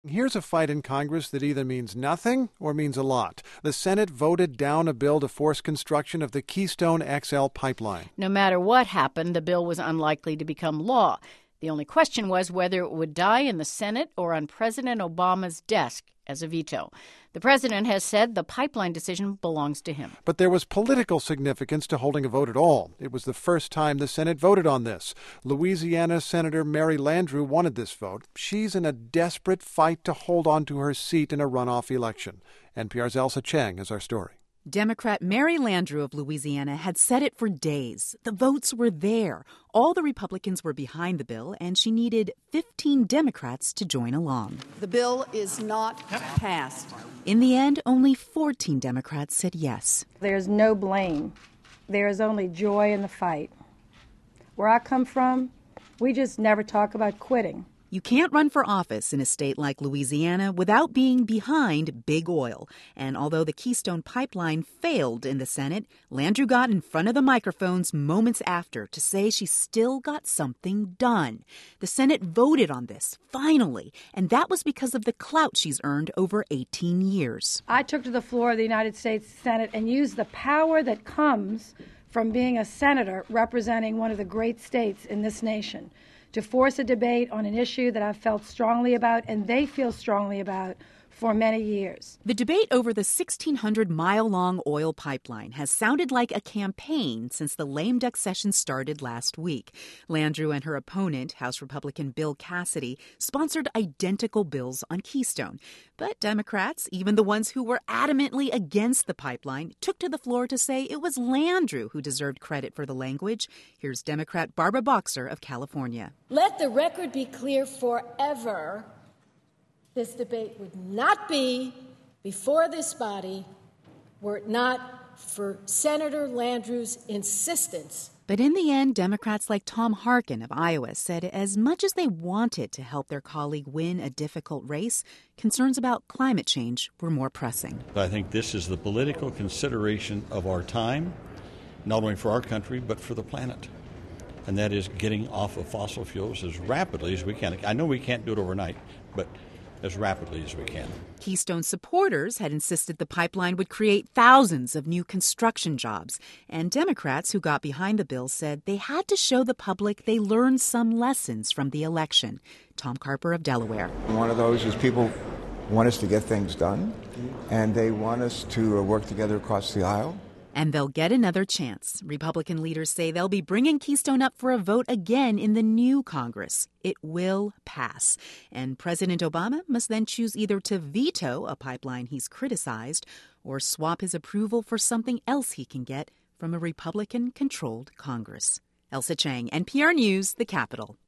Here's a fight in Congress that either means nothing or means a lot. The Senate voted down a bill to force construction of the Keystone XL pipeline. No matter what happened, the bill was unlikely to become law. The only question was whether it would die in the Senate or on President Obama's desk as a veto. The president has said the pipeline decision belongs to him. But there was political significance to holding a vote at all. It was the first time the Senate voted on this. Louisiana Senator Mary Landrieu wanted this vote. She's in a desperate fight to hold on to her seat in a runoff election. NPR's Ailsa Chang has our story. Democrat Mary Landrieu of Louisiana had said it for days. The votes were there. All the Republicans were behind the bill, and she needed 15 Democrats to join along. The bill is not passed. In the end, only 14 Democrats said yes. There's no blame. There is only joy in the fight. Where I come from, we just never talk about quitting. You can't run for office in a state like Louisiana without being behind big oil. And although the Keystone Pipeline failed in the Senate, Landrieu got in front of the microphones moments after to say she still got something done. The Senate voted on this, finally, and that was because of the clout she's earned over 18 years. I took to the floor of the United States Senate and used the power that comes from being a senator representing one of the great states in this nation to force a debate on an issue that I've felt strongly about and they feel strongly about for many years. The debate over the 1,600-mile-long oil pipeline has sounded like a campaign since the lame duck session started last week. Landrieu and her opponent, House Republican Bill Cassidy, sponsored identical bills on Keystone. But Democrats, even the ones who were adamantly against the pipeline, took to the floor to say it was Landrieu who deserved credit for the language. Here's Democrat Barbara Boxer of California. Let the record be clear forever. This debate would not be before this body were it not for Senator Landrieu's insistence. But in the end, Democrats like Tom Harkin of Iowa said as much as they wanted to help their colleague win a difficult race, concerns about climate change were more pressing. I think this is the political consideration of our time, not only for our country, but for the planet. And that is getting off of fossil fuels as rapidly as we can. I know we can't do it overnight, but as rapidly as we can. Keystone supporters had insisted the pipeline would create thousands of new construction jobs. And Democrats who got behind the bill said they had to show the public they learned some lessons from the election. Tom Carper of Delaware. One of those is people want us to get things done, and they want us to work together across the aisle. And they'll get another chance. Republican leaders say they'll be bringing Keystone up for a vote again in the new Congress. It will pass. And President Obama must then choose either to veto a pipeline he's criticized or swap his approval for something else he can get from a Republican-controlled Congress. Ailsa Chang, NPR News, the Capitol.